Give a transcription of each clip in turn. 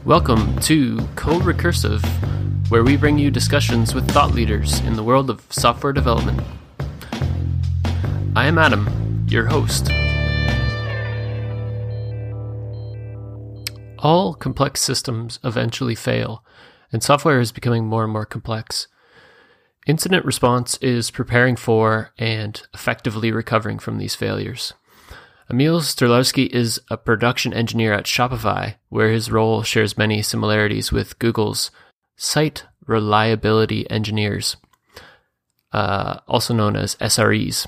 Welcome to Co-Recursive, where we bring you discussions with thought leaders in the world of software development. I am Adam, your host. All complex systems eventually fail, and software is becoming more and more complex. Incident response is preparing for and effectively recovering from these failures. Emil Sterlowski is a production engineer at Shopify, where his role shares many similarities with Google's Site Reliability Engineers, also known as SREs.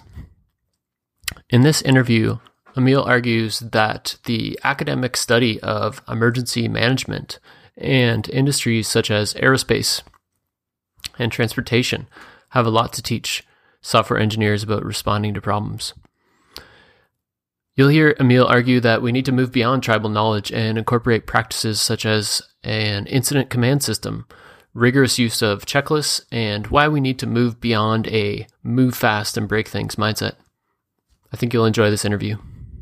In this interview, Emil argues that the academic study of emergency management and industries such as aerospace and transportation have a lot to teach software engineers about responding to problems. You'll hear Emil argue that we need to move beyond tribal knowledge and incorporate practices such as an incident command system, rigorous use of checklists, and why we need to move beyond a move fast and break things mindset. I think you'll enjoy this interview.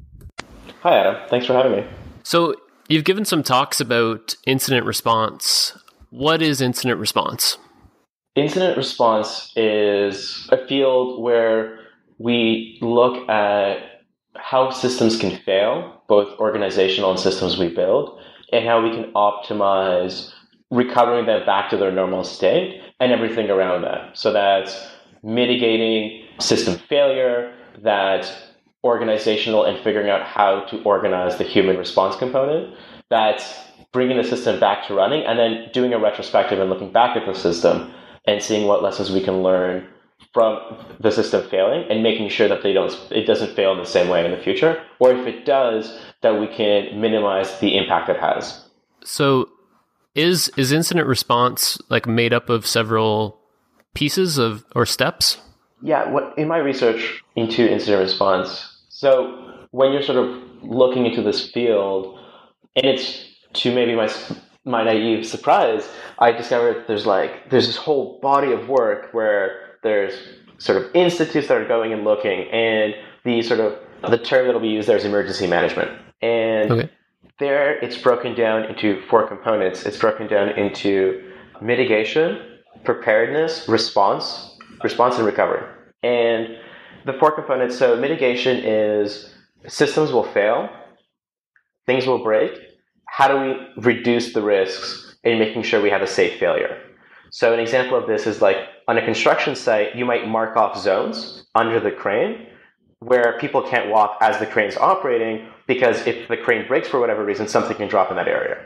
Hi, Adam. Thanks for having me. So, you've given some talks about incident response. What is incident response? Incident response is a field where we look at how systems can fail, both organizational and systems we build, and how we can optimize recovering them back to their normal state and everything around that. So that's mitigating system failure, that's organizational and figuring out how to organize the human response component, that's bringing the system back to running, and then doing a retrospective and looking back at the system and seeing what lessons we can learn from the system failing and making sure that it doesn't fail in the same way in the future, or if it does, that we can minimize the impact it has. So is incident response like made up of several pieces or steps? Yeah, in my research into incident response, so when you're sort of looking into this field, and it's to maybe my naive surprise, I discovered there's this whole body of work where there's sort of institutes that are going and looking, and the term that'll be used there is emergency management. And There it's broken down into four components. It's broken down into mitigation, preparedness, response and recovery. And the four components, so mitigation is systems will fail, things will break. How do we reduce the risks in making sure we have a safe failure? So an example of this is like on a construction site, you might mark off zones under the crane where people can't walk as the crane's operating, because if the crane breaks for whatever reason, something can drop in that area.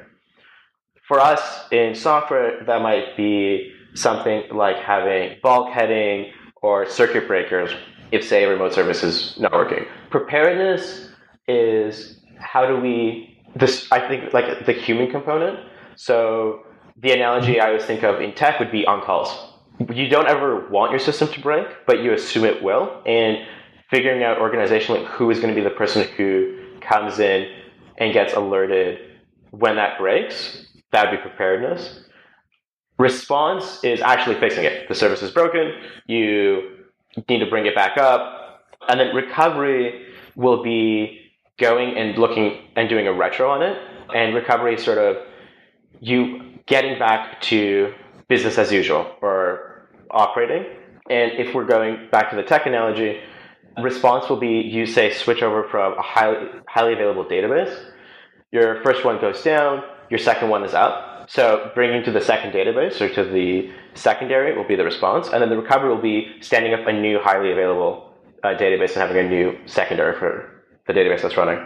For us in software, that might be something like having bulkheading or circuit breakers if, say, a remote service is not working. Preparedness is I think like the human component. So the analogy I always think of in tech would be on-calls. You don't ever want your system to break, but you assume it will. And figuring out organizationally who is going to be the person who comes in and gets alerted when that breaks, that would be preparedness. Response is actually fixing it. The service is broken. You need to bring it back up. And then recovery will be going and looking and doing a retro on it. And recovery is sort of you getting back to business as usual or operating. And if we're going back to the tech analogy, response will be you say switch over from a highly available database. Your first one goes down, your second one is up. So bringing to the second database or to the secondary will be the response. And then the recovery will be standing up a new highly available database and having a new secondary for the database that's running.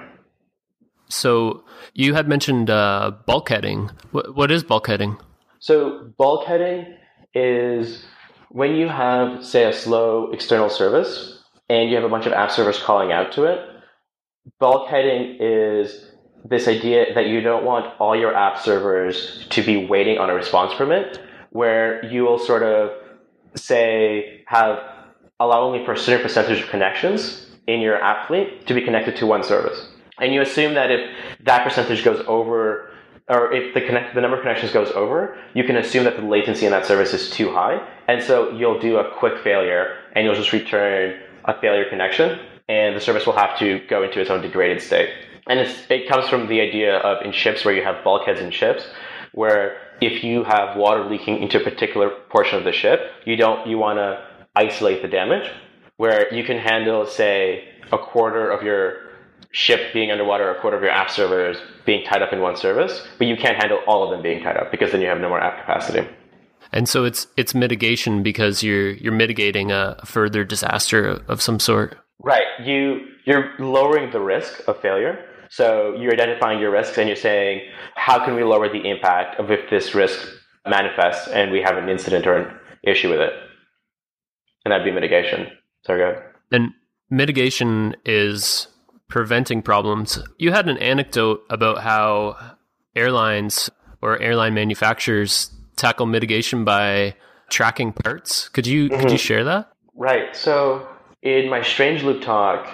So you had mentioned bulkheading. What is bulkheading? So bulkheading is when you have, say, a slow external service and you have a bunch of app servers calling out to it. Bulkheading is this idea that you don't want all your app servers to be waiting on a response permit, where you will sort of, say, allow only for a certain percentage of connections in your app fleet to be connected to one service. And you assume that if that percentage goes over, or if the number of connections goes over, you can assume that the latency in that service is too high. And so you'll do a quick failure and you'll just return a failure connection, and the service will have to go into its own degraded state. And it comes from the idea of in ships where you have bulkheads in ships, where if you have water leaking into a particular portion of the ship, you want to isolate the damage, where you can handle, say, a quarter of your ship being underwater, a quarter of your app servers being tied up in one service, but you can't handle all of them being tied up because then you have no more app capacity. And so it's mitigation because you're mitigating a further disaster of some sort. Right. You're lowering the risk of failure. So you're identifying your risks and you're saying, how can we lower the impact of if this risk manifests and we have an incident or an issue with it? And that'd be mitigation. Sorry, go ahead. And mitigation is preventing problems. You had an anecdote about how airlines or airline manufacturers tackle mitigation by tracking parts. Could you share that? Right. So in my Strange Loop talk,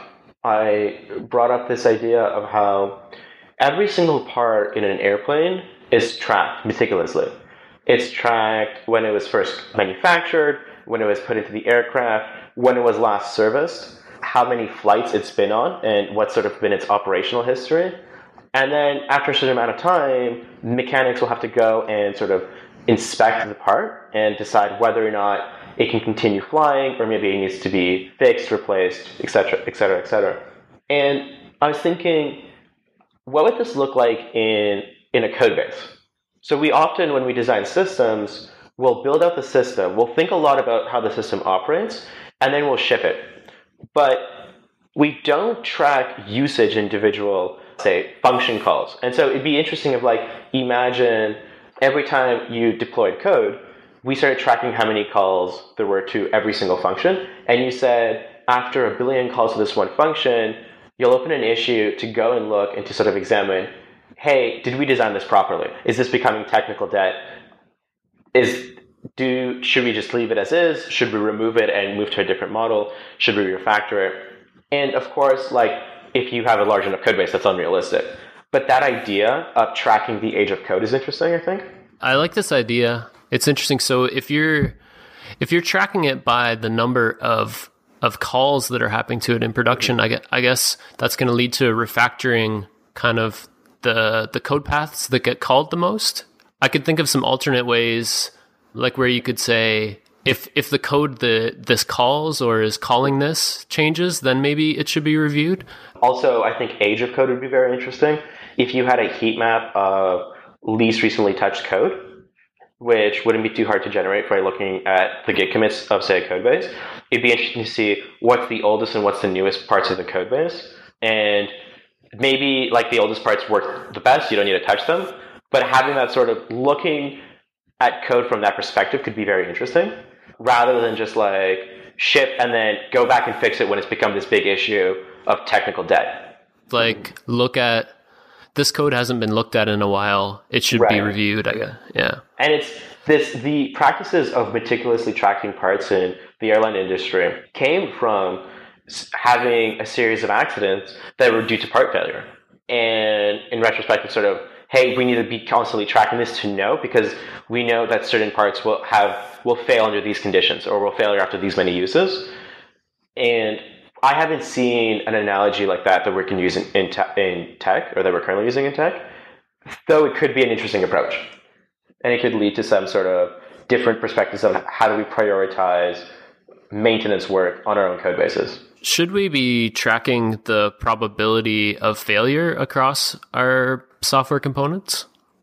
I brought up this idea of how every single part in an airplane is tracked meticulously. It's tracked when it was first manufactured, when it was put into the aircraft, when it was last serviced, how many flights it's been on, and what's sort of been its operational history. And then after a certain amount of time, mechanics will have to go and sort of inspect the part and decide whether or not it can continue flying, or maybe it needs to be fixed, replaced, etc., etc., etc. And I was thinking, what would this look like in a code base? So we often, when we design systems, we'll build out the system, we'll think a lot about how the system operates, and then we'll ship it. But we don't track usage individual, say, function calls. And so it'd be interesting if, like, imagine every time you deployed code, we started tracking how many calls there were to every single function. And you said, after 1 billion calls to this one function, you'll open an issue to go and look and to sort of examine, hey, did we design this properly? Is this becoming technical debt? Should we just leave it as is? Should we remove it and move to a different model? Should we refactor it? And of course, like, if you have a large enough code base, that's unrealistic. But that idea of tracking the age of code is interesting, I think. I like this idea. It's interesting. So if you're tracking it by the number of calls that are happening to it in production, I guess that's going to lead to refactoring kind of the code paths that get called the most. I could think of some alternate ways, like where you could say, if the code this calls or is calling this changes, then maybe it should be reviewed. Also, I think age of code would be very interesting. If you had a heat map of least recently touched code, which wouldn't be too hard to generate by looking at the Git commits of, say, a code base, it'd be interesting to see what's the oldest and what's the newest parts of the code base. And maybe, like, the oldest parts work the best, you don't need to touch them. But having that sort of looking at code from that perspective could be very interesting, rather than just like ship and then go back and fix it when it's become this big issue of technical debt. Like, look at this code hasn't been looked at in a while. It should be reviewed, I guess. Yeah. And it's the practices of meticulously tracking parts in the airline industry came from having a series of accidents that were due to part failure. And in retrospect, it's sort of, hey, we need to be constantly tracking this to know, because we know that certain parts will fail under these conditions, or will fail after these many uses. And I haven't seen an analogy like that we can use in tech, or that we're currently using in tech, though it could be an interesting approach. And it could lead to some sort of different perspectives of how do we prioritize maintenance work on our own code bases. Should we be tracking the probability of failure across our software components?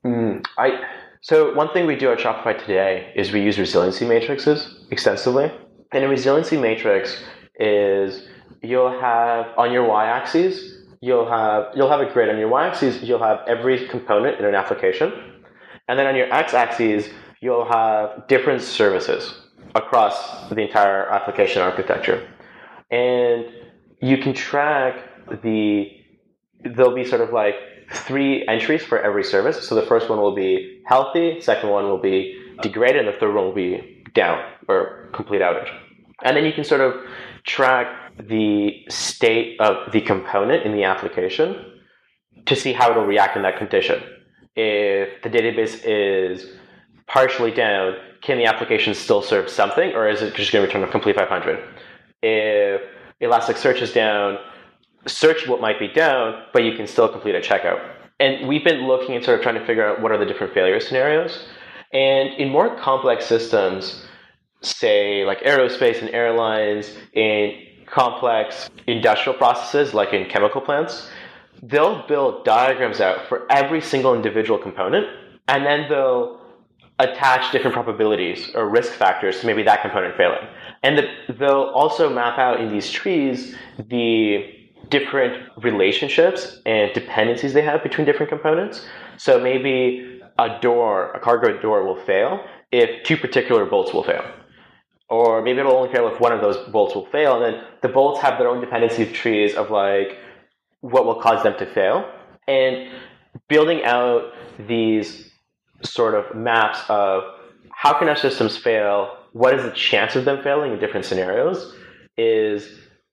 So one thing we do at Shopify today is we use resiliency matrices extensively. And a resiliency matrix is, you'll have on your y-axis, you'll have a grid. On your y-axis, you'll have every component in an application. And then on your x-axis, you'll have different services across the entire application architecture. And you can track there'll be sort of like 3 entries for every service. So the first one will be healthy, second one will be degraded, and the third one will be down, or complete outage. And then you can sort of track the state of the component in the application to see how it'll react in that condition. If the database is partially down, can the application still serve something, or is it just going to return a complete 500? If Elasticsearch is down, search what might be down, but you can still complete a checkout. And we've been looking and sort of trying to figure out what are the different failure scenarios. And in more complex systems, say like aerospace and airlines, in complex industrial processes like in chemical plants, they'll build diagrams out for every single individual component, and then they'll attach different probabilities or risk factors to maybe that component failing. And they'll also map out in these trees the different relationships and dependencies they have between different components. So maybe a cargo door will fail if two particular bolts will fail. Or maybe it'll only fail if one of those bolts will fail, and then the bolts have their own dependency trees of like what will cause them to fail. And building out these sort of maps of how can our systems fail, what is the chance of them failing in different scenarios is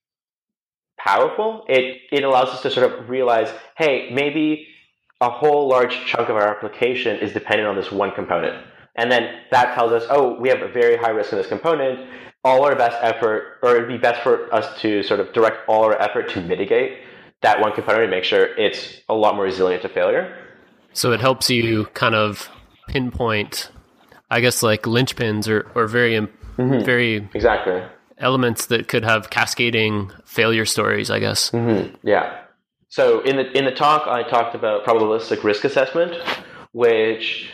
powerful. It allows us to sort of realize, hey, maybe a whole large chunk of our application is dependent on this one component. And then that tells us, oh, we have a very high risk in this component. All our best effort, or it'd be best for us to sort of direct all our effort to mitigate that one component and make sure it's a lot more resilient to failure. So it helps you kind of pinpoint, I guess, like linchpins or very exactly elements that could have cascading failure stories, I guess. Yeah. So in the talk, I talked about probabilistic risk assessment, which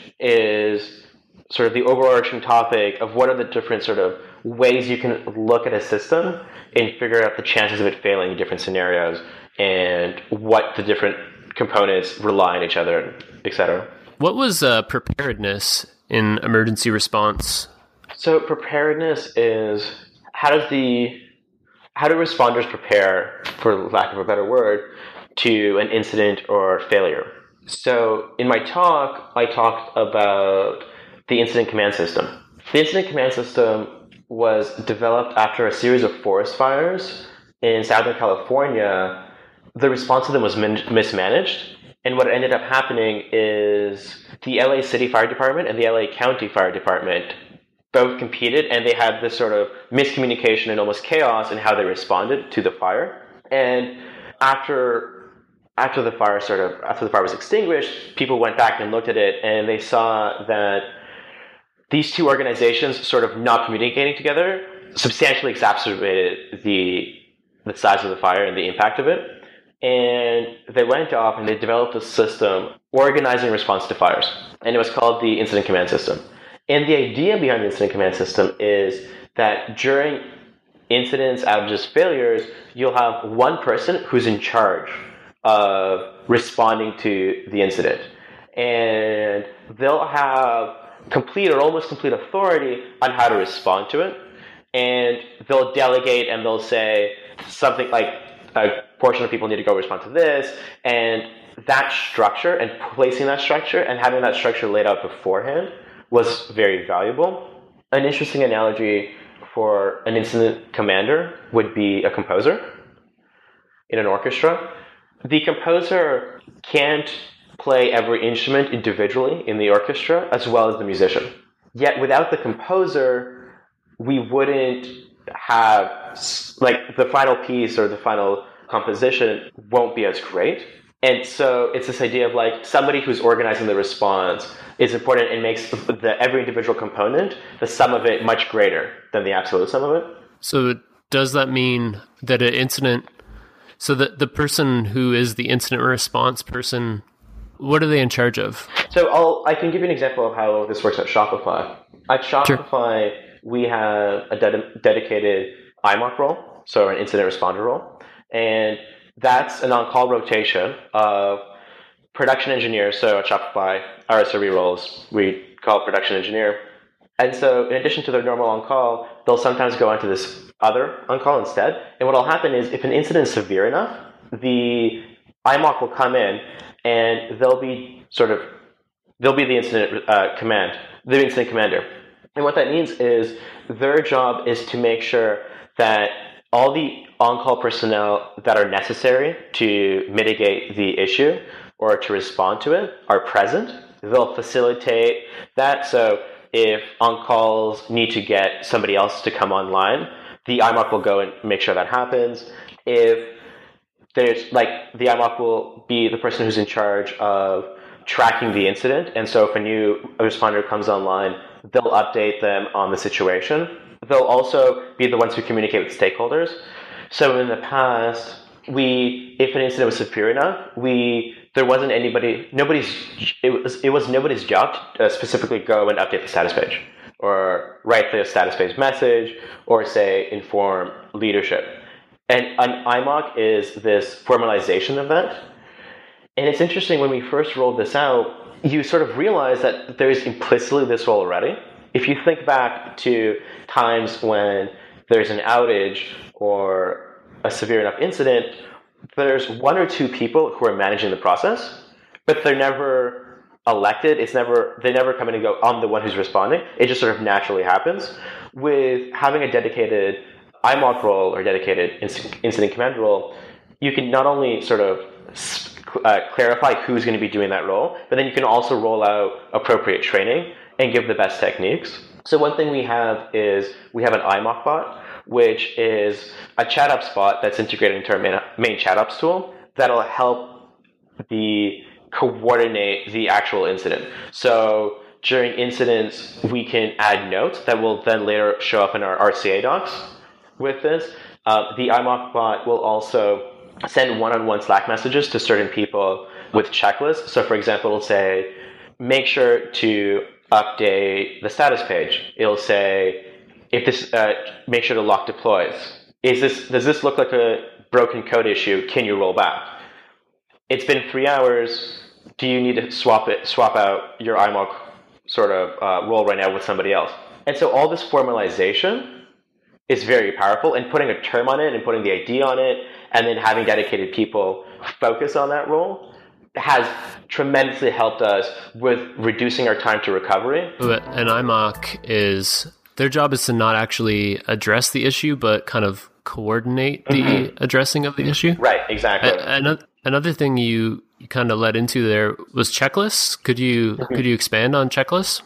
is sort of the overarching topic of what are the different sort of ways you can look at a system and figure out the chances of it failing in different scenarios and what the different components rely on each other, et cetera. What was preparedness in emergency response? So preparedness is how do responders prepare, for lack of a better word, to an incident or failure. So in my talk, I talked about the incident command system. The incident command system was developed after a series of forest fires in Southern California. The response to them was mismanaged. And what ended up happening is the LA City Fire Department and the LA County Fire Department both competed, and they had this sort of miscommunication and almost chaos in how they responded to the fire. And after the fire was extinguished, people went back and looked at it, and they saw that these two organizations sort of not communicating together substantially exacerbated the size of the fire and the impact of it. And they went off and they developed a system organizing response to fires. And it was called the Incident Command System. And the idea behind the Incident Command System is that during incidents, outages, failures, you'll have one person who's in charge of responding to the incident. And they'll have complete or almost complete authority on how to respond to it. And they'll delegate and they'll say something like a portion of people need to go respond to this. And that structure and placing that structure and having that structure laid out beforehand was very valuable. An interesting analogy for an incident commander would be a composer in an orchestra. The composer can't play every instrument individually in the orchestra as well as the musician. Yet without the composer, we wouldn't have, like, the final piece or the final composition won't be as great. And so it's this idea of like somebody who's organizing the response is important and makes every individual component, the sum of it, much greater than the absolute sum of it. So does that mean that an incident, so that the person who is the incident response person, what are they in charge of? So I can give you an example of how this works at Shopify. At Shopify, we have a dedicated IMOC role, so an incident responder role. And that's an on-call rotation of production engineers. So at Shopify, our SRE roles, we call it production engineer. And so in addition to their normal on-call, they'll sometimes go onto this other on-call instead. And what will happen is if an incident is severe enough, the IMOC will come in and they'll be the incident the incident commander. And what that means is their job is to make sure that all the on-call personnel that are necessary to mitigate the issue or to respond to it are present. They'll facilitate that. So if on-calls need to get somebody else to come online, the IMOC will go and make sure that happens. If there's like the IMOC will be the person who's in charge of tracking the incident. And so if a new responder comes online, they'll update them on the situation. They'll also be the ones who communicate with stakeholders. So in the past, if an incident was severe enough, there wasn't it was nobody's job to specifically go and update the status page or write the status page message or say inform leadership. And an IMOC is this formalization of that. And it's interesting, when we first rolled this out, you sort of realize that there is implicitly this role already. If you think back to times when there's an outage or a severe enough incident, there's one or two people who are managing the process, but they're never elected. They never come in and go, I'm the one who's responding. It just sort of naturally happens. With having a dedicated IMOC role or dedicated incident command role, you can not only sort of clarify who's going to be doing that role, but then you can also roll out appropriate training and give the best techniques. So one thing we have is we have an IMOC bot, which is a ChatOps bot that's integrated into our main ChatOps tool that'll help coordinate the actual incident. So during incidents, we can add notes that will then later show up in our RCA docs with this. The IMOC bot will also send one-on-one Slack messages to certain people with checklists. So for example, it'll say, make sure to update the status page. It'll say, make sure to lock deploys. Does this look like a broken code issue? Can you roll back? It's been 3 hours. Do you need to swap out your IMOC sort of role right now with somebody else? And so all this formalization is very powerful, and putting a term on it and putting the ID on it and then having dedicated people focus on that role has tremendously helped us with reducing our time to recovery. An IMOC their job is to not actually address the issue, but kind of coordinate the addressing of the issue. Right, exactly. Another thing you kind of led into there was checklists. Could you expand on checklists?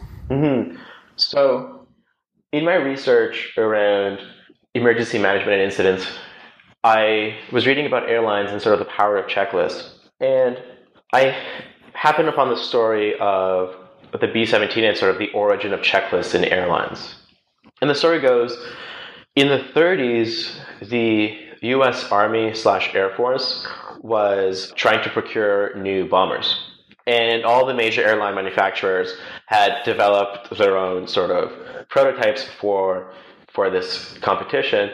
So in my research around emergency management and incidents, I was reading about airlines and sort of the power of checklists. And I happened upon the story of the B-17 and sort of the origin of checklists in airlines. And the story goes, in the 30s, the US Army/Air Force was trying to procure new bombers. And all the major airline manufacturers had developed their own sort of prototypes for this competition.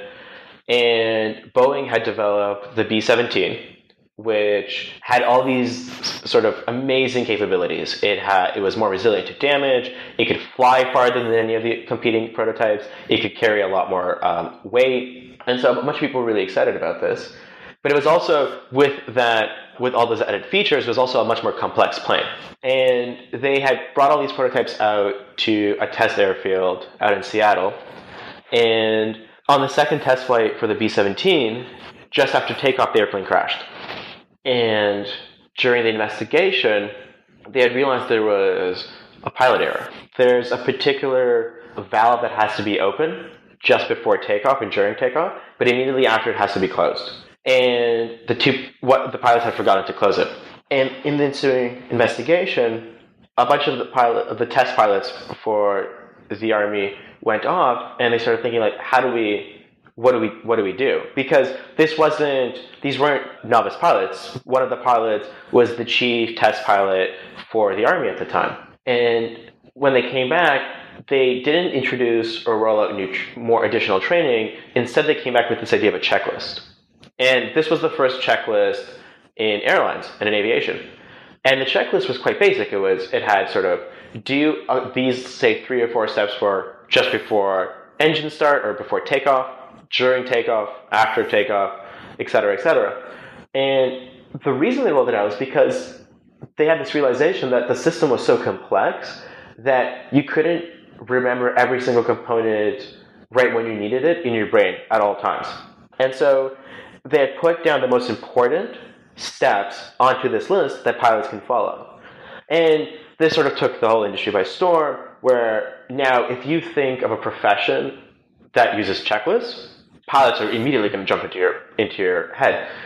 And Boeing had developed the B-17, which had all these sort of amazing capabilities. It was more resilient to damage. It could fly farther than any of the competing prototypes. It could carry a lot more weight. And so a bunch of people were really excited about this. But it was also, with all those added features, it was also a much more complex plane. And they had brought all these prototypes out to a test airfield out in Seattle. And on the second test flight for the B-17, just after takeoff, the airplane crashed. And during the investigation, they had realized there was a pilot error. There's a particular valve that has to be open just before takeoff and during takeoff, but immediately after it has to be closed. And the pilots had forgotten to close it. And in the ensuing investigation, a bunch of the test pilots for the Army went off, and they started thinking, like, what do we do? Because these weren't novice pilots. One of the pilots was the chief test pilot for the Army at the time. And when they came back, they didn't introduce or roll out more additional training. Instead, they came back with this idea of a checklist. And this was the first checklist in airlines and in aviation. And the checklist was quite basic. It had sort of, these, say, 3 or 4 steps for just before engine start or before takeoff, during takeoff, after takeoff, et cetera, et cetera. And the reason they rolled it out was because they had this realization that the system was so complex that you couldn't remember every single component right when you needed it in your brain at all times. And so they had put down the most important steps onto this list that pilots can follow. And this sort of took the whole industry by storm, where now if you think of a profession that uses checklists, pilots are immediately going to jump into your head.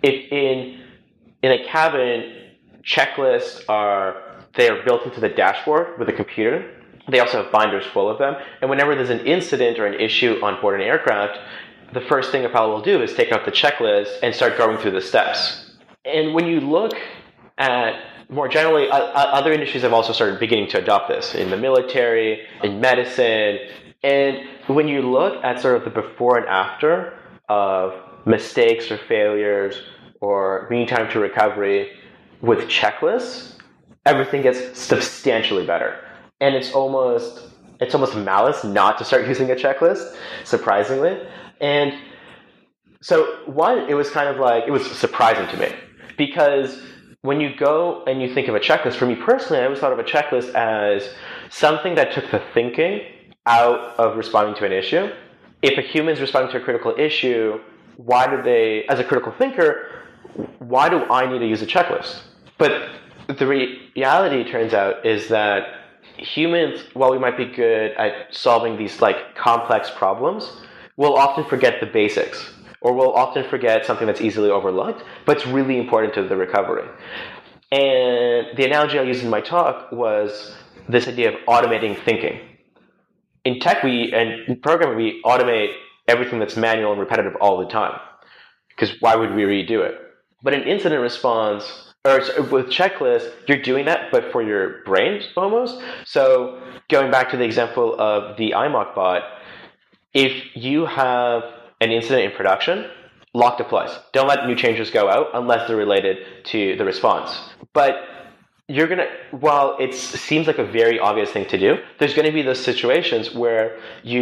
if in a cabin, checklists they're built into the dashboard with a computer. They also have binders full of them. And whenever there's an incident or an issue on board an aircraft, the first thing a pilot will do is take out the checklist and start going through the steps. And when you look at more generally, other industries have also started beginning to adopt this in the military, in medicine. And when you look at sort of the before and after of mistakes or failures or mean time to recovery with checklists, everything gets substantially better. And it's almost malice not to start using a checklist, surprisingly. And so one, it was surprising to me, because when you go and you think of a checklist, for me personally, I always thought of a checklist as something that took the thinking out of responding to an issue. If a human's responding to a critical issue, as a critical thinker, why do I need to use a checklist? But the reality, turns out, is that humans, while we might be good at solving these complex problems, will often forget the basics, or will often forget something that's easily overlooked, but it's really important to the recovery. And the analogy I used in my talk was this idea of automating thinking. In tech, in programming, we automate everything that's manual and repetitive all the time, because why would we redo it? But in incident response, or with checklists, you're doing that, but for your brain almost. So going back to the example of the IMOC bot, if you have an incident in production, lock deploys. Don't let new changes go out unless they're related to the response. But while it seems like a very obvious thing to do, there's going to be those situations where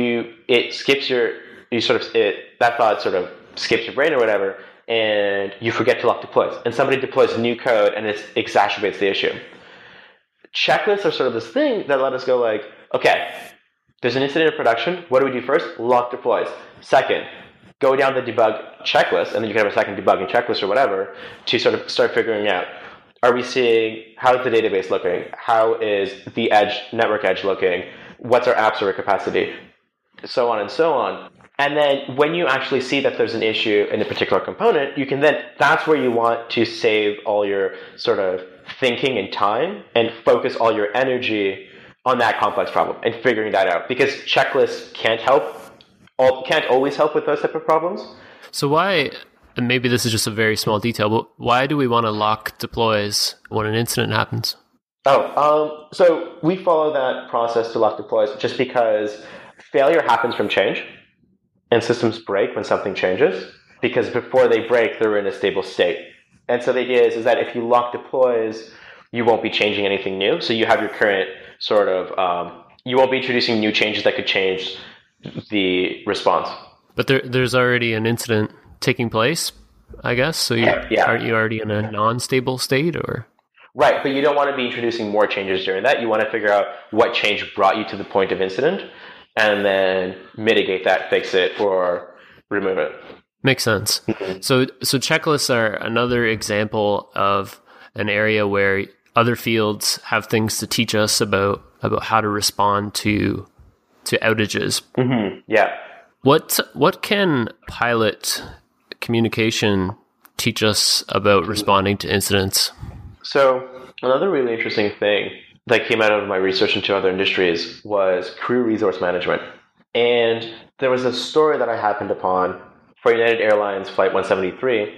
that thought sort of skips your brain or whatever, and you forget to lock deploys. And somebody deploys new code and it exacerbates the issue. Checklists are sort of this thing that let us go okay, there's an incident in production. What do we do first? Lock deploys. Second, go down the debug checklist, and then you can have a second debugging checklist or whatever to sort of start figuring out, are we seeing, how's the database looking? How is the network edge looking? What's our app server capacity? So on and so on. And then when you actually see that there's an issue in a particular component, that's where you want to save all your sort of thinking and time and focus all your energy on that complex problem and figuring that out. Because checklists can't always help with those type of problems. So why, and maybe this is just a very small detail, but why do we want to lock deploys when an incident happens? So we follow that process to lock deploys just because failure happens from change. And systems break when something changes, because before they break, they're in a stable state. And so the idea is that if you lock deploys, you won't be changing anything new. So you have your current sort of, you won't be introducing new changes that could change the response. But there's already an incident taking place, I guess. So aren't you already in a non-stable state, or? Right, but you don't want to be introducing more changes during that. You want to figure out what change brought you to the point of incident, and then mitigate that, fix it, or remove it. Makes sense. So checklists are another example of an area where other fields have things to teach us about how to respond to outages. Mm-hmm. Yeah. What can pilot communication teach us about responding to incidents? So another really interesting thing that came out of my research into other industries was crew resource management. And there was a story that I happened upon for United Airlines Flight 173.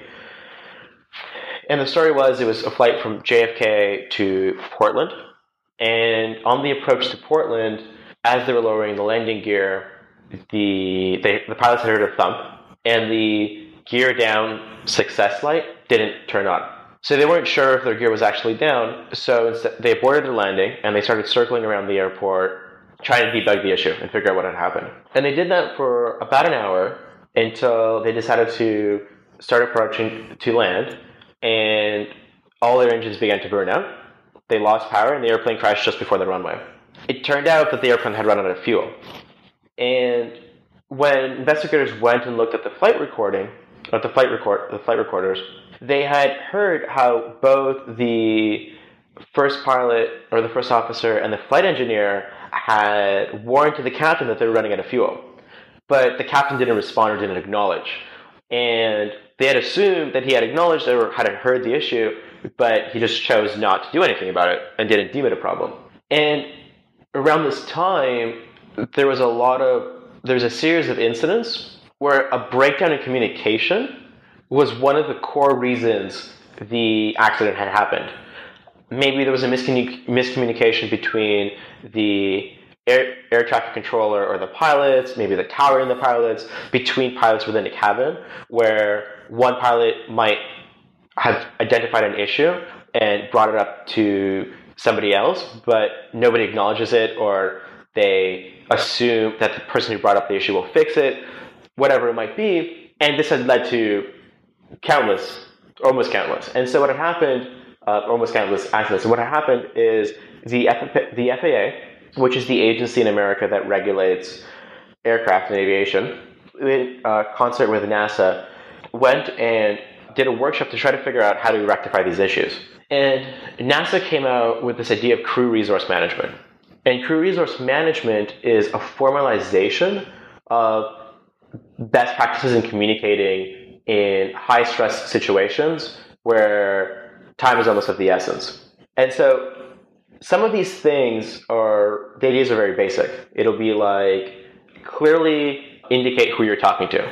And the story was, it was a flight from JFK to Portland. And on the approach to Portland, as they were lowering the landing gear, the pilots had heard a thump, and the gear down success light didn't turn on. So they weren't sure if their gear was actually down, so instead they aborted their landing, and they started circling around the airport, trying to debug the issue and figure out what had happened. And they did that for about an hour until they decided to start approaching to land, and all their engines began to burn out. They lost power, and the airplane crashed just before the runway. It turned out that the airplane had run out of fuel. And when investigators went and looked at the flight recording, or the flight recorders, they had heard how both the first pilot, or the first officer, and the flight engineer had warned to the captain that they were running out of fuel. But the captain didn't respond or didn't acknowledge. And they had assumed that he had acknowledged or had heard the issue, but he just chose not to do anything about it and didn't deem it a problem. And around this time, there was a series of incidents where a breakdown in communication was one of the core reasons the accident had happened. Maybe there was a miscommunication between the air traffic controller or the pilots, maybe the tower and the pilots, between pilots within the cabin, where one pilot might have identified an issue and brought it up to somebody else, but nobody acknowledges it, or they assume that the person who brought up the issue will fix it, whatever it might be. And this has led to almost countless. And so what had happened, almost countless accidents. And what had happened is the FAA, which is the agency in America that regulates aircraft and aviation, in concert with NASA, went and did a workshop to try to figure out how to rectify these issues. And NASA came out with this idea of crew resource management. And crew resource management is a formalization of best practices in communicating in high-stress situations where time is almost of the essence. And so some of these things the ideas are very basic. It'll be like, clearly indicate who you're talking to.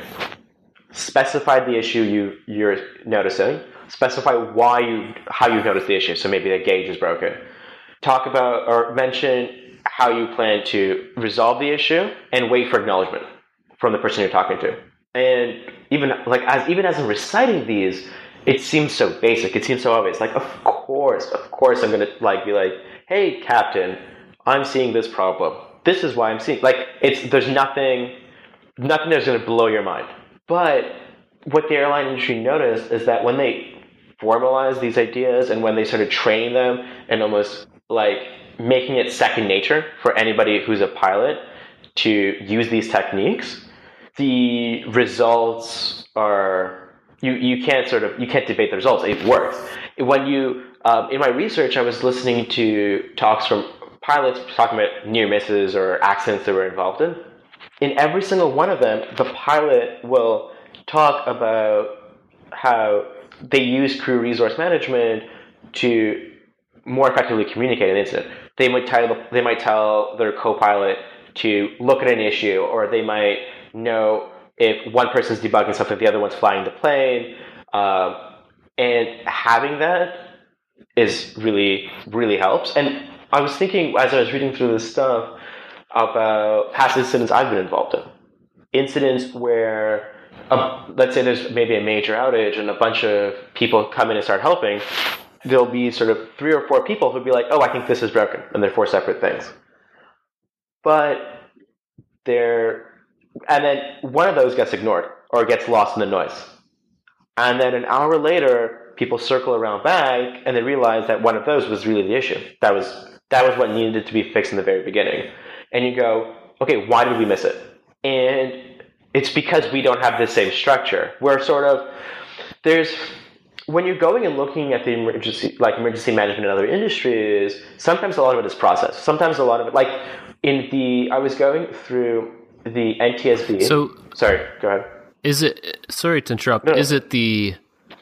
Specify the issue you're noticing. Specify how you noticed the issue. So maybe the gauge is broken. Talk about or mention how you plan to resolve the issue, and wait for acknowledgement from the person you're talking to. And even as I'm reciting these, it seems so basic. It seems so obvious. Like, of course, I'm gonna be like, hey, Captain, I'm seeing this problem. This is why I'm seeing. There's nothing that's gonna blow your mind. But what the airline industry noticed is that when they formalized these ideas and when they started training them and almost making it second nature for anybody who's a pilot to use these techniques, the results are, you can't debate the results. It works. When you in my research, I was listening to talks from pilots talking about near misses or accidents they were involved in. In every single one of them, the pilot will talk about how they use crew resource management to more effectively communicate an incident. They might tell their co-pilot to look at an issue, or they might know if one person's debugging something, the other one's flying the plane. And having that is really, really helps. And I was thinking, as I was reading through this stuff, about past incidents I've been involved in. Incidents where, let's say there's maybe a major outage and a bunch of people come in and start helping. There'll be sort of 3 or 4 people who'll be like, oh, I think this is broken. And they're 4 separate things. And then one of those gets ignored or gets lost in the noise. And then an hour later, people circle around back and they realize that one of those was really the issue. That was what needed to be fixed in the very beginning. And you go, okay, why did we miss it? And it's because we don't have the same structure. We're when you're going and looking at the emergency management in other industries, sometimes a lot of it is process. Sometimes a lot of it, I was going through the NTSB. So, sorry, go ahead. Sorry to interrupt. No. Is it the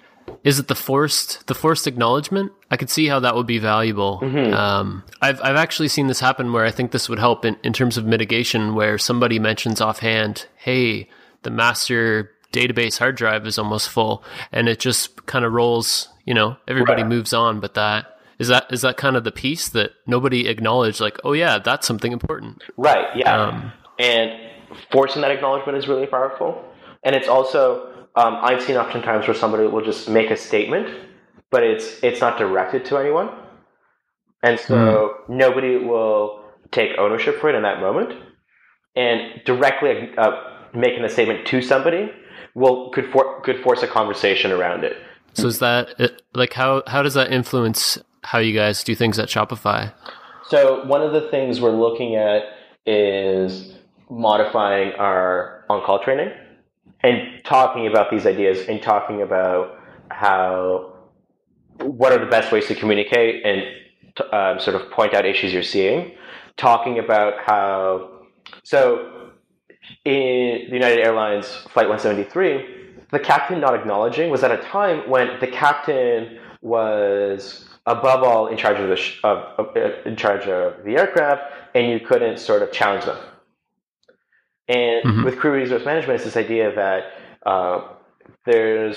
forced acknowledgement? I could see how that would be valuable. Mm-hmm. I've actually seen this happen where I think this would help in terms of mitigation, where somebody mentions offhand, hey, the master database hard drive is almost full, and it just kind of rolls, everybody moves on. But is that kind of the piece that nobody acknowledged, oh yeah, that's something important. Right, yeah. And forcing that acknowledgement is really powerful. And it's also, I've seen oftentimes where somebody will just make a statement, but it's not directed to anyone. And so nobody will take ownership for it in that moment. And directly making a statement to somebody could force a conversation around it. So is that, how does that influence how you guys do things at Shopify? So one of the things we're looking at is modifying our on-call training and talking about these ideas and talking about what are the best ways to communicate and sort of point out issues you're seeing. Talking about in the United Airlines Flight 173, the captain not acknowledging was at a time when the captain was above all in charge of in charge of the aircraft, and you couldn't sort of challenge them. And with crew resource management, it's this idea that there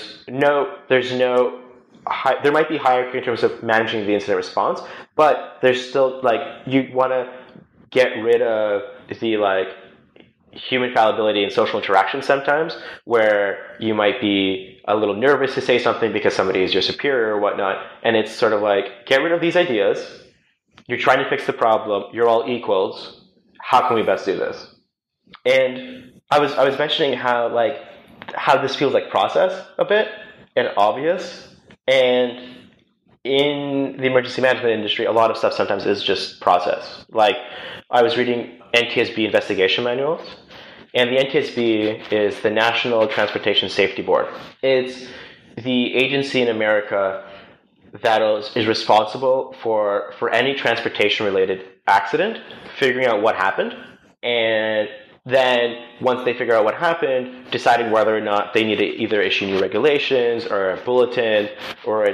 might be hierarchy in terms of managing the incident response, but there's still you want to get rid of the human fallibility and social interaction sometimes, where you might be a little nervous to say something because somebody is your superior or whatnot, and it's sort of get rid of these ideas. You're trying to fix the problem. You're all equals. How can we best do this? And I was mentioning how this feels like process a bit and obvious, and in the emergency management industry, a lot of stuff sometimes is just process. I was reading NTSB investigation manuals, and the NTSB is the National Transportation Safety Board. It's the agency in America that is responsible for any transportation-related accident, figuring out what happened, and then once they figure out what happened, deciding whether or not they need to either issue new regulations or a bulletin or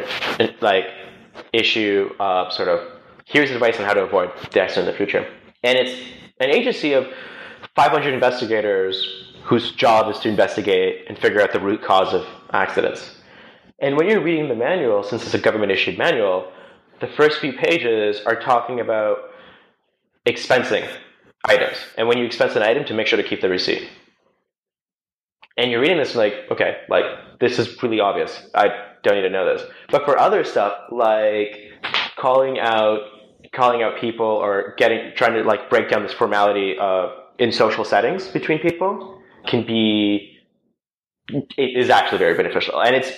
issue sort of here's advice on how to avoid the accident in the future. And it's an agency of 500 investigators whose job is to investigate and figure out the root cause of accidents. And when you're reading the manual, since it's a government-issued manual, the first few pages are talking about expensing items. And when you expense an item, to make sure to keep the receipt. And you're reading this okay, this is really obvious. I don't need to know this. But for other stuff, calling out people or trying to break down this formality in social settings between people it is actually very beneficial. And it's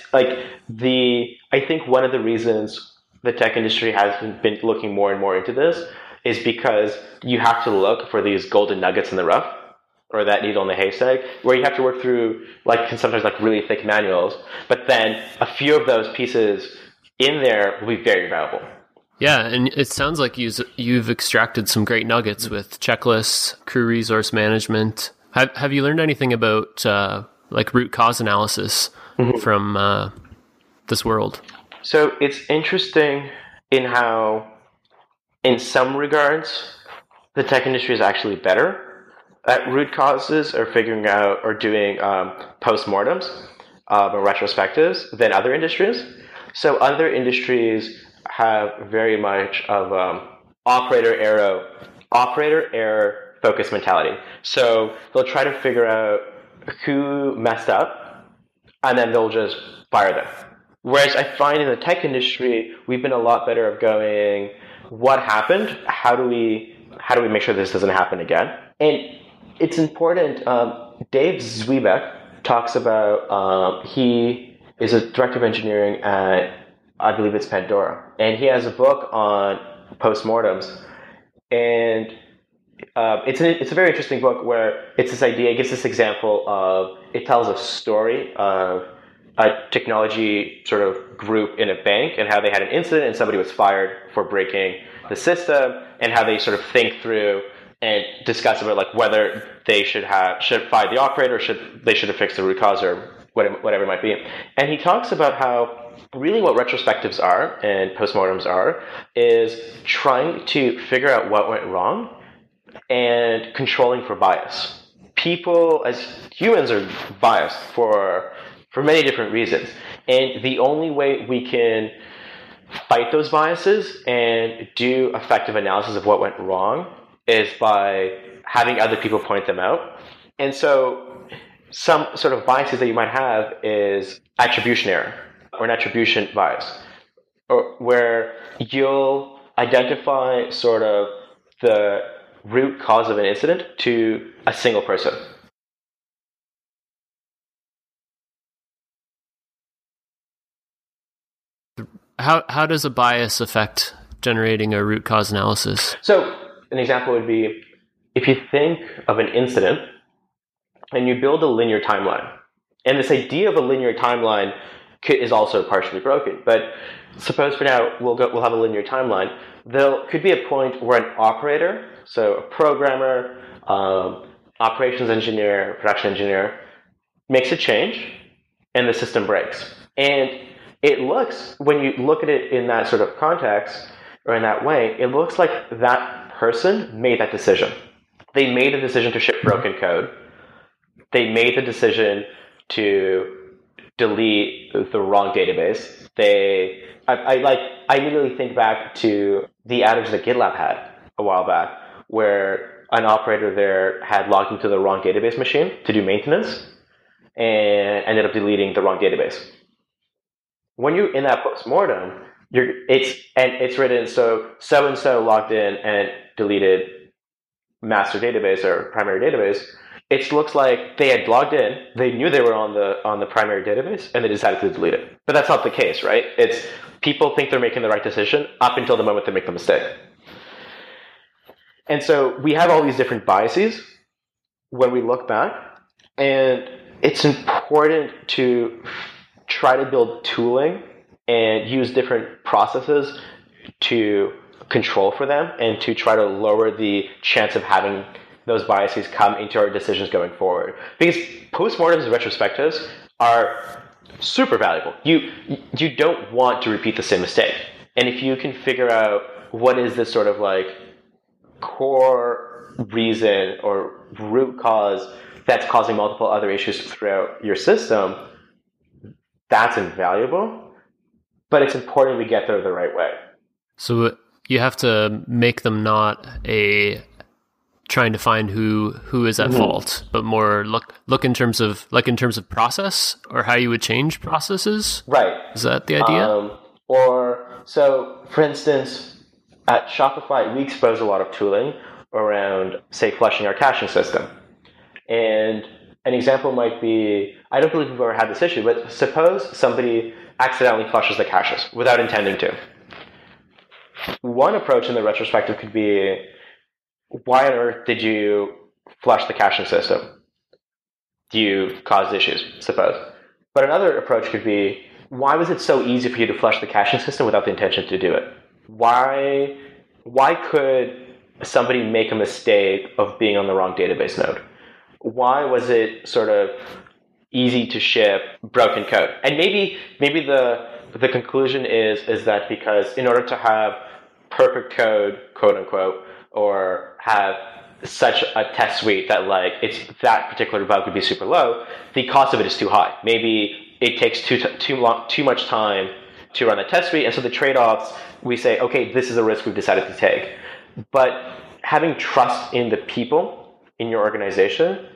I think one of the reasons the tech industry has been looking more and more into this is because you have to look for these golden nuggets in the rough, or that needle in the haystack, where you have to work through sometimes really thick manuals, but then a few of those pieces in there will be very valuable. Yeah, and it sounds like you've extracted some great nuggets with checklists, crew resource management. Have you learned anything about root cause analysis from this world? So it's interesting in how, in some regards, the tech industry is actually better at root causes or figuring out or doing postmortems or retrospectives than other industries. So other industries have very much of operator error focused mentality. So they'll try to figure out who messed up, and then they'll just fire them. Whereas I find in the tech industry, we've been a lot better of going, what happened? How do we make sure this doesn't happen again? And it's important. Dave Zwiebeck talks about, he is a director of engineering at, I believe it's Pandora, and he has a book on postmortems. And it's a very interesting book where it's this idea, it gives this example of, it tells a story of a technology sort of group in a bank and how they had an incident and somebody was fired for breaking the system, and how they sort of think through and discuss about whether they should fire the operator, or they should have fixed the root cause, or whatever it might be. And he talks about how really what retrospectives are and postmortems are is trying to figure out what went wrong and controlling for bias. People as humans are biased for many different reasons. And the only way we can fight those biases and do effective analysis of what went wrong is by having other people point them out. And so some sort of biases that you might have is attribution error or an attribution bias, or where you'll identify sort of the root cause of an incident to a single person. How does a bias affect generating a root cause analysis? So an example would be, if you think of an incident and you build a linear timeline, and this idea of a linear timeline is also partially broken, but suppose for now we'll have a linear timeline. There could be a point where an operator, so a programmer, operations engineer, production engineer, makes a change, and the system breaks. And it looks, when you look at it in that sort of context or in that way, it looks like that person made that decision. They made a decision to ship broken code. They made the decision to delete the wrong database. I immediately think back to the outage that GitLab had a while back, where an operator there had logged into the wrong database machine to do maintenance and ended up deleting the wrong database. When you're in that postmortem, it's written so and so logged in and deleted master database or primary database. It looks like they had logged in, they knew they were on the primary database, and they decided to delete it. But that's not the case, right? It's people think they're making the right decision up until the moment they make the mistake. And so we have all these different biases when we look back, and it's important to try to build tooling and use different processes to control for them and to try to lower the chance of having those biases come into our decisions going forward. Because postmortems and retrospectives are super valuable. You don't want to repeat the same mistake. And if you can figure out what is this sort of like core reason or root cause that's causing multiple other issues throughout your system, that's invaluable. But it's important we get there the right way. So you have to make them not trying to find who is at fault, but more look in terms of process or how you would change processes. Right. Is that the idea? For instance, at Shopify, we expose a lot of tooling around, say, flushing our caching system. And an example might be, I don't believe we've ever had this issue, but suppose somebody accidentally flushes the caches without intending to. One approach in the retrospective could be, why on earth did you flush the caching system? You caused issues, suppose. But another approach could be, why was it so easy for you to flush the caching system without the intention to do it? Why could somebody make a mistake of being on the wrong database node? Why was it sort of easy to ship broken code? And maybe the conclusion is that because in order to have perfect code, quote unquote, or have such a test suite that like that particular bug would be super low, the cost of it is too high. Maybe it takes too much time to run the test suite, and so the trade-offs, we say, okay, this is a risk we've decided to take. But having trust in the people in your organization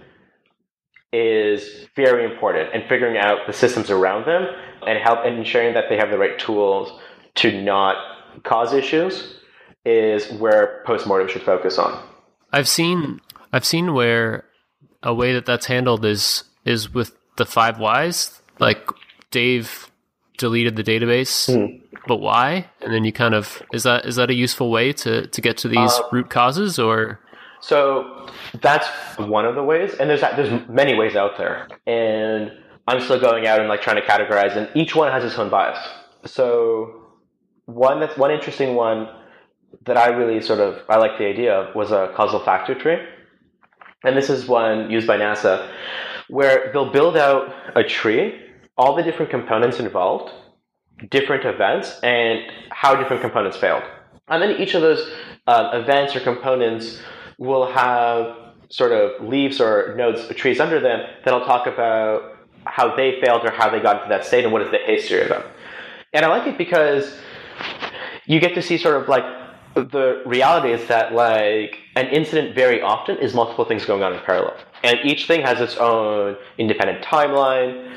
is very important, and figuring out the systems around them and ensuring that they have the right tools to not cause issues is where postmortem should focus on. I've seen where a way that's handled is with the 5 whys. Like Dave deleted the database, but why? And then you kind of is that a useful way to get to these root causes? Or so that's one of the ways, and there's many ways out there, and I'm still going out and like trying to categorize, and each one has its own bias. So one interesting one that I really I like the idea of was a causal factor tree. And this is one used by NASA where they'll build out a tree, all the different components involved, different events, and how different components failed. And then each of those events or components will have sort of leaves or nodes or trees under them that'll talk about how they failed or how they got into that state and what is the history of them. And I like it because you get to see sort of like the reality is that like an incident very often is multiple things going on in parallel. And each thing has its own independent timeline.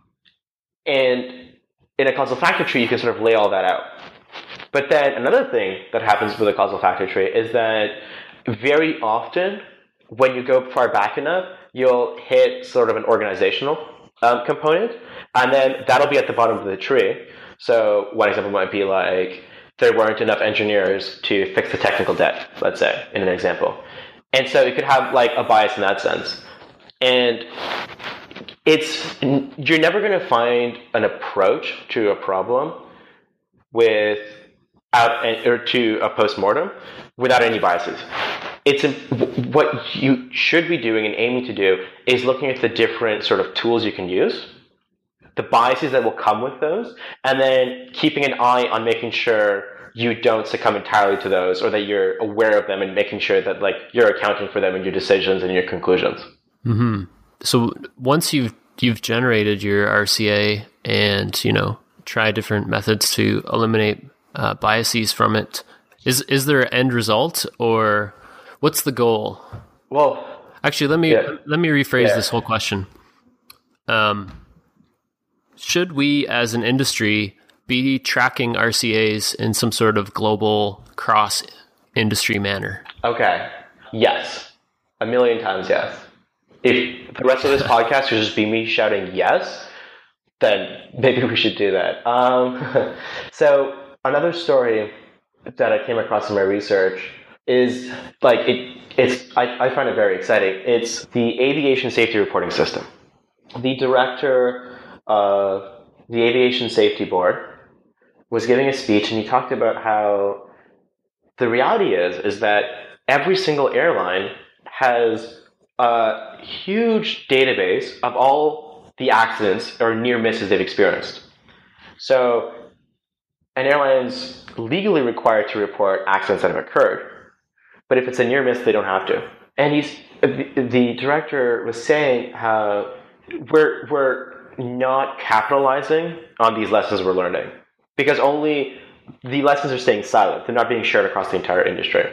And in a causal factor tree, you can sort of lay all that out. But then another thing that happens with a causal factor tree is that very often when you go far back enough, you'll hit sort of an organizational component, and then that'll be at the bottom of the tree. So one example might be like, there weren't enough engineers to fix the technical debt, let's say, in an example. And so you could have like a bias in that sense. And you're never going to find an approach to a problem to a postmortem without any biases. What you should be doing and aiming to do is looking at the different sort of tools you can use the biases that will come with those, and then keeping an eye on making sure you don't succumb entirely to those, or that you're aware of them and making sure that like you're accounting for them in your decisions and your conclusions. Mm-hmm. So once you've generated your RCA and, you know, try different methods to eliminate biases from it, is there an end result, or what's the goal? Well, actually, let me rephrase this whole question. Should we as an industry be tracking RCAs in some sort of global cross-industry manner? Okay. Yes. 1,000,000 times yes. If the rest of this podcast should just be me shouting yes, then maybe we should do that. So another story that I came across in my research is like I find it very exciting. It's the Aviation Safety Reporting System. The director of the Aviation Safety Board was giving a speech, and he talked about how the reality is that every single airline has a huge database of all the accidents or near misses they've experienced. So an airline's legally required to report accidents that have occurred, but if it's a near miss, they don't have to. And the director was saying how we're not capitalizing on these lessons we're learning, because only the lessons are staying silent. They're not being shared across the entire industry.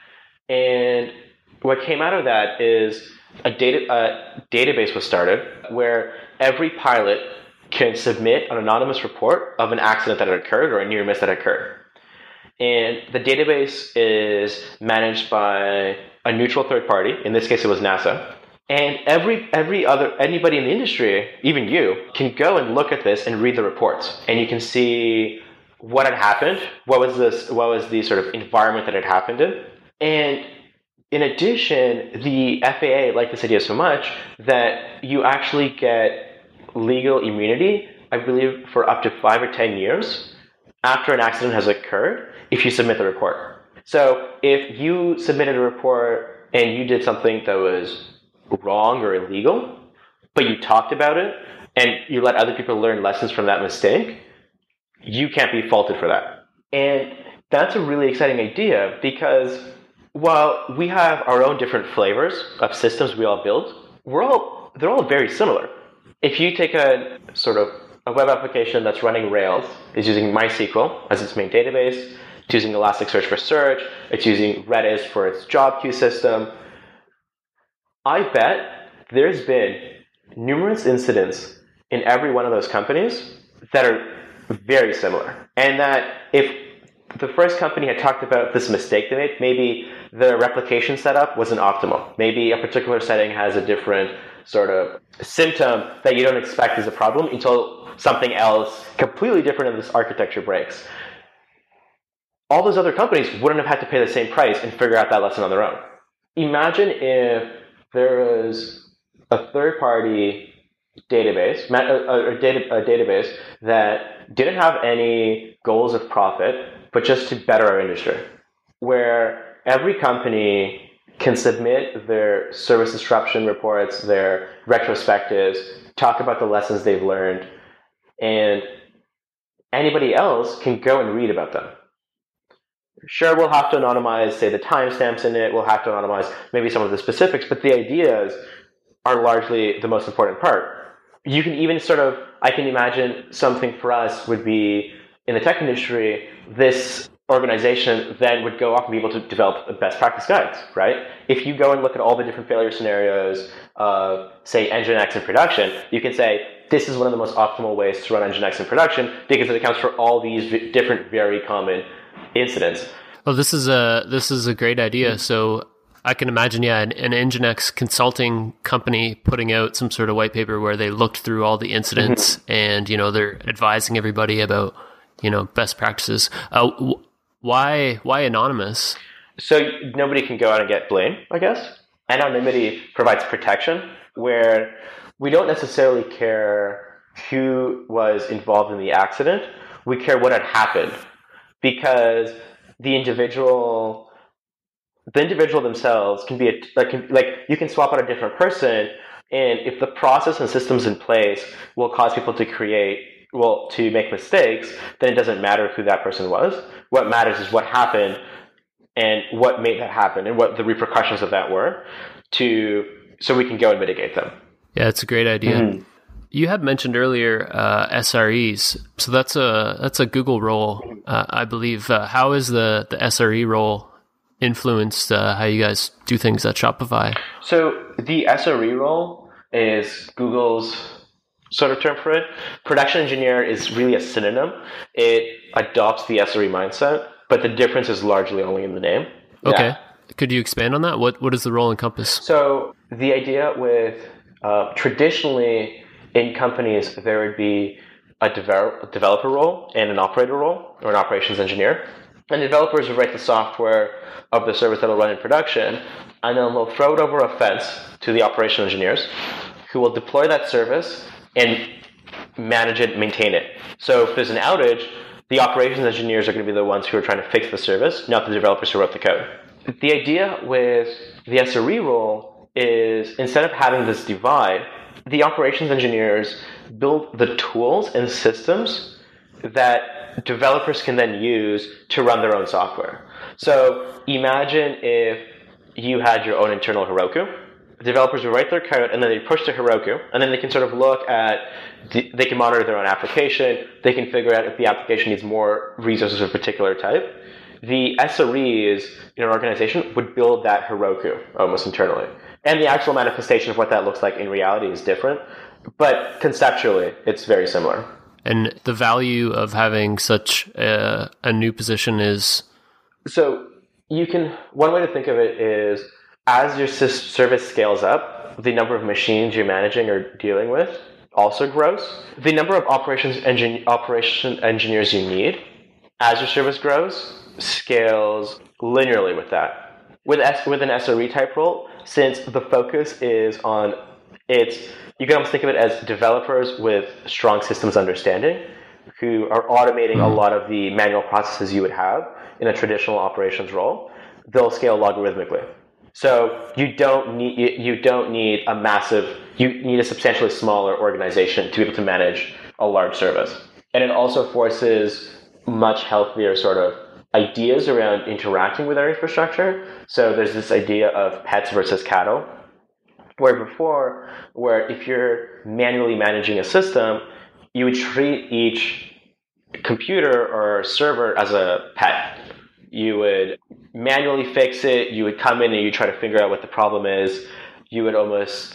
And what came out of that is a database was started where every pilot can submit an anonymous report of an accident that had occurred or a near miss that occurred. And the database is managed by a neutral third party. In this case, it was NASA. And anybody in the industry, even you, can go and look at this and read the reports. And you can see what had happened, what was the sort of environment that it happened in. And in addition, the FAA liked this idea so much that you actually get legal immunity, I believe, for up to 5 or 10 years after an accident has occurred if you submit the report. So if you submitted a report and you did something that was wrong or illegal, but you talked about it and you let other people learn lessons from that mistake, you can't be faulted for that. And that's a really exciting idea, because while we have our own different flavors of systems we all build, they're all very similar. If you take a web application that's running Rails, is using MySQL as its main database, it's using Elasticsearch for search, it's using Redis for its job queue system, I bet there's been numerous incidents in every one of those companies that are very similar. And that if the first company had talked about this mistake they made, maybe the replication setup wasn't optimal. Maybe a particular setting has a different sort of symptom that you don't expect is a problem until something else completely different in this architecture breaks. All those other companies wouldn't have had to pay the same price and figure out that lesson on their own. Imagine if there was a third-party database, a database that didn't have any goals of profit, but just to better our industry, where every company can submit their service disruption reports, their retrospectives, talk about the lessons they've learned, and anybody else can go and read about them. Sure, we'll have to anonymize, say, the timestamps in it, we'll have to anonymize maybe some of the specifics, but the ideas are largely the most important part. You can even I can imagine something for us would be, in the tech industry, this organization then would go off and be able to develop best practice guides, right? If you go and look at all the different failure scenarios of, say, Nginx in production, you can say, this is one of the most optimal ways to run Nginx in production because it accounts for all these different, very common incidents. Well, this is a great idea. So I can imagine, an Nginx consulting company putting out some sort of white paper where they looked through all the incidents and, they're advising everybody about, best practices. Why anonymous? So nobody can go out and get blamed, I guess. Anonymity provides protection where we don't necessarily care who was involved in the accident. We care what had happened, because the individual themselves can be like you can swap out a different person And if the process and systems in place will cause people to make mistakes, then it doesn't matter who that person was. What matters is what happened and what made that happen and what the repercussions of that were, so we can go and mitigate them. Yeah, it's a great idea. Mm-hmm. You had mentioned earlier SREs, so that's a Google role, I believe. How is the SRE role influenced how you guys do things at Shopify? So the SRE role is Google's sort of term for it. Production engineer is really a synonym. It adopts the SRE mindset, but the difference is largely only in the name. Okay. Yeah. Could you expand on that? What does the role encompass? So the idea with traditionally in companies, there would be a developer role and an operator role, or an operations engineer. And developers would write the software of the service that will run in production, and then they'll throw it over a fence to the operational engineers, who will deploy that service and manage it, maintain it. So if there's an outage, the operations engineers are going to be the ones who are trying to fix the service, not the developers who wrote the code. The idea with the SRE role is, instead of having this divide, the operations engineers build the tools and systems that developers can then use to run their own software. So imagine if you had your own internal Heroku. Developers would write their code, and then they push to Heroku, and then they can sort of look at, they can monitor their own application, they can figure out if the application needs more resources of a particular type. The SREs in an organization would build that Heroku almost internally. And the actual manifestation of what that looks like in reality is different, but conceptually, it's very similar. And the value of having such a new position is? So one way to think of it is, as your service scales up, the number of machines you're managing or dealing with also grows. The number of operation engineers you need as your service grows scales linearly with that. With an SRE type role, since the focus is on you can almost think of it as developers with strong systems understanding who are automating a lot of the manual processes you would have in a traditional operations role. They'll scale logarithmically. So you don't need a massive, you need a substantially smaller organization to be able to manage a large service. And it also forces much healthier sort of ideas around interacting with our infrastructure. So there's this idea of pets versus cattle, where if you're manually managing a system, you would treat each computer or server as a pet. You would manually fix it. You would come in and you try to figure out what the problem is. You would almost,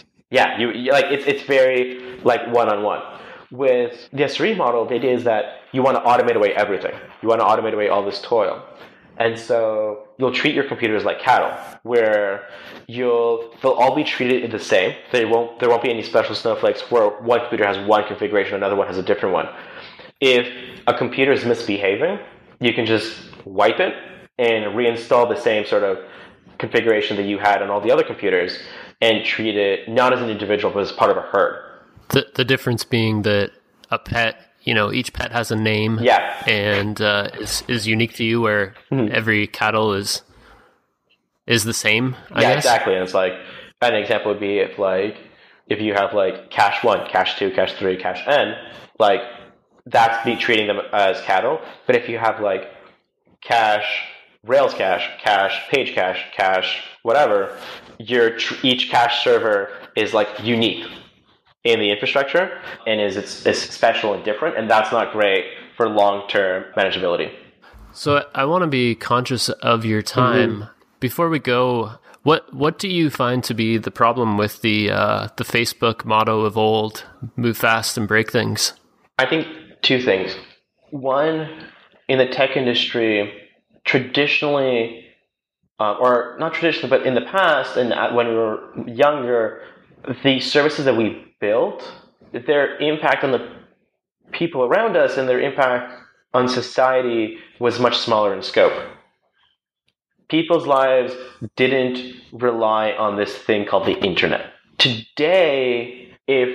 it's very like one-on-one. With the SRE model, the idea is that you want to automate away everything. You want to automate away all this toil. And so you'll treat your computers like cattle, where they'll all be treated the same. There won't be any special snowflakes where one computer has one configuration, another one has a different one. If a computer is misbehaving, you can just wipe it and reinstall the same sort of configuration that you had on all the other computers and treat it not as an individual, but as part of a herd. The difference being that a pet, each pet has a name, and is unique to you, where every cattle is the same. I guess. Exactly. And it's like an example would be if you have like cache 1, cache 2, cache 3, cache n, like that's treating them as cattle. But if you have like cache, Rails cache, page cache, whatever, each cache server is like unique in the infrastructure and is special and different, and that's not great for long-term manageability. So I want to be conscious of your time. Before we go, what do you find to be the problem with the Facebook motto of old, move fast and break things? I think two things. One, in the tech industry, traditionally, or not traditionally, but in the past, and when we were younger, the services that we built, their impact on the people around us and their impact on society was much smaller in scope. People's lives didn't rely on this thing called the internet. Today,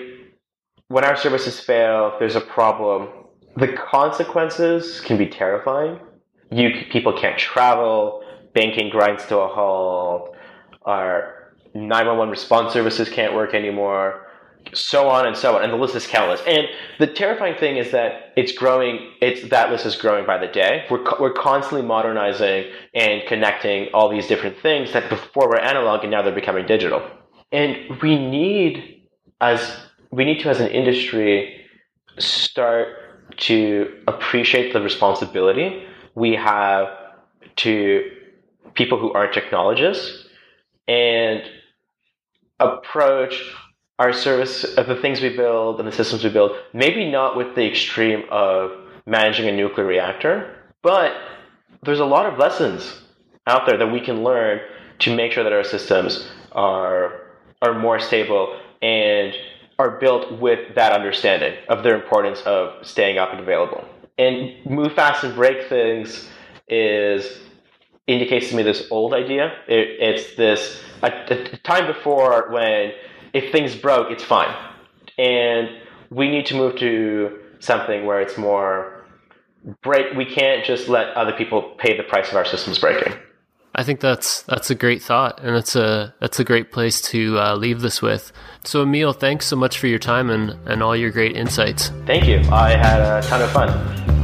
when our services fail, if there's a problem, the consequences can be terrifying. People can't travel, banking grinds to a halt, 911 response services can't work anymore, so on and so on, and the list is countless. And the terrifying thing is that it's growing. That list is growing by the day. We're constantly modernizing and connecting all these different things that before were analog and now they're becoming digital. And we need to, as an industry, start to appreciate the responsibility we have to people who aren't technologists and approach our service of the things we build and the systems we build, maybe not with the extreme of managing a nuclear reactor, but there's a lot of lessons out there that we can learn to make sure that our systems are more stable and are built with that understanding of their importance of staying up and available. And move fast and break things indicates to me this old idea. It's this a time before when if things broke, it's fine. And we need to move to something where it's more break. We can't just let other people pay the price of our systems breaking. I think that's a great thought, and that's a great place to leave this with. So Emil, thanks so much for your time and all your great insights. Thank you. I had a ton of fun.